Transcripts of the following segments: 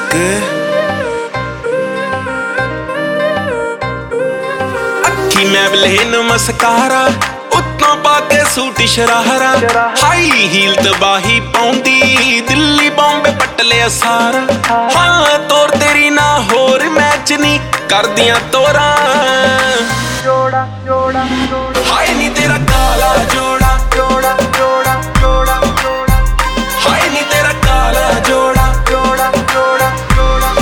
ਵਿਰਕ ਅੱਖੀ ਮੈਬਲੇਨ ਮਸਕਾਰਾ ਉੱਤੋਂ ਪਾ ਕੇ ਸੂਟ ਸ਼ਰਾਰਾ ਹਾਈ ਹੀਲ ਤਬਾਹੀ ਪਾਉਂਦੀ ਦਿੱਲੀ ਬੰਬੇ ਪੱਟ ਲਿਆ ਸਾਰਾ ਹਾਂ ਤੋਰ ਤੇਰੀ ਨਾ ਹੋਰ ਮੈਚ ਨਹੀਂ ਕਰਦੀਆਂ ਤੋਰਾਂ ਜੋੜਾ ਜੋੜਾ ਹਾਏ ਨੀ ਤੇਰਾ ਕਾਲਾ ਜੋੜਾ ਜੋੜਾ ਜੋੜਾ ਜੋੜਾ ਜੋੜਾ ਹਾਏ ਨੀ ਤੇਰਾ ਕਾਲਾ ਜੋੜਾ ਜੋੜਾ ਜੋੜਾ ਜੋੜਾ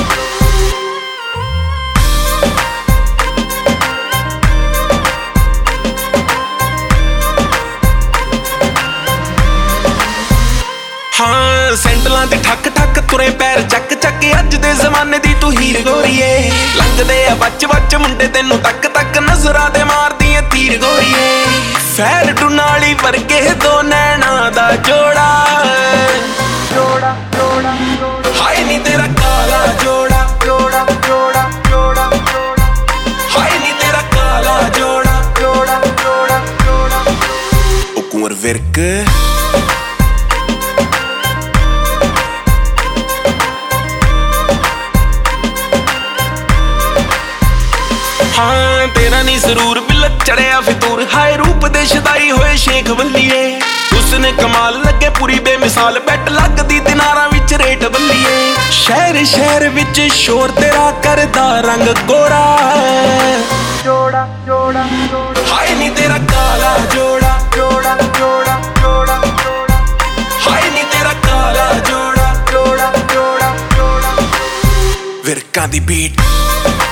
ਹਾਂ ਸੈਂਡਲਾਂ ਤੇ ਠੱਕ ਠੱਕ ਤੁਰੇ ਪੈਰ ਚੱਕ ਚੱਕ ਅੱਜ ਦੇ ਜ਼ਮਾਨੇ ਦੀ ਤੂੰ ਹੀਰ ਗੋਰੀਏ ਲੰਘਦੇ ਆ ਬੱਚ ਬੱਚ ਮੁੰਡੇ ਤੈਨੂੰ ਤੱਕ ਤੱਕ ਨਜ਼ਰਾਂ ਦੇ ਮਾਰਦੀ ਏ ਤੀਰ ਗੋਰੀਏ ਫੈਰ ਟੁਨਾਲੀ ਵਰਗੇ ਦੋ ਨੈਣਾ ਦਾ ਜੋੜਾ ਜੋੜਾ ਜੋੜਾ ਹਾਏ ਨੀ ਤੇਰਾ ਕਾਲਾ ਜੋੜਾ ਜੋੜਾ ਜੋੜਾ ਜੋੜਾ ਜੋੜਾ ਹਾਏ ਨੀ ਤੇਰਾ ਕਾਲਾ ਜੋੜਾ ਜੋੜਾ ਜੋੜਾ ਜੋੜਾ ਉਹ ਕੁੰਵਰ ਵਿਰਕ ਹਾਂ ਤੇਰਾ ਨੀ ਜ਼ਰੂਰ ਬਿਲਕ ਚੜਿਆ ਫਿਤੂਰ ਹਾਏ ਰੂਪ ਦੇ ਸ਼ਦਾਈ ਹੋਏ ਸ਼ੇਖ ਵੱਲੀਏ ਉਸਨੇ ਕਮਾਲ ਲੱਗੇ ਪੂਰੀ ਬੇਮਿਸਾਲ ਬੈਟ ਲੱਗਦੀ ਦਿਨਾਰਾਂ ਵਿੱਚ ਰੇਟ ਵੱਲੀਏ ਸ਼ਹਿਰ ਸ਼ਹਿਰ ਵਿੱਚ ਸ਼ੋਰ ਤੇਰਾ ਕਰਦਾ ਰੰਗ ਗੋਰਾ ਜੋੜਾ ਜੋੜਾ ਜੋੜਾ ਹਾਏ ਨੀ ਤੇਰਾ ਕਾਲਾ ਜੋੜਾ ਜੋੜਾ ਜੋੜਾ ਜੋੜਾ ਜੋੜਾ ਹਾਏ ਨੀ ਤੇਰਾ ਕਾਲਾ ਜੋੜਾ ਜੋੜਾ ਜੋੜਾ ਜੋੜਾ ਵਿਰਕਾਂ ਦੀ ਬੀਟ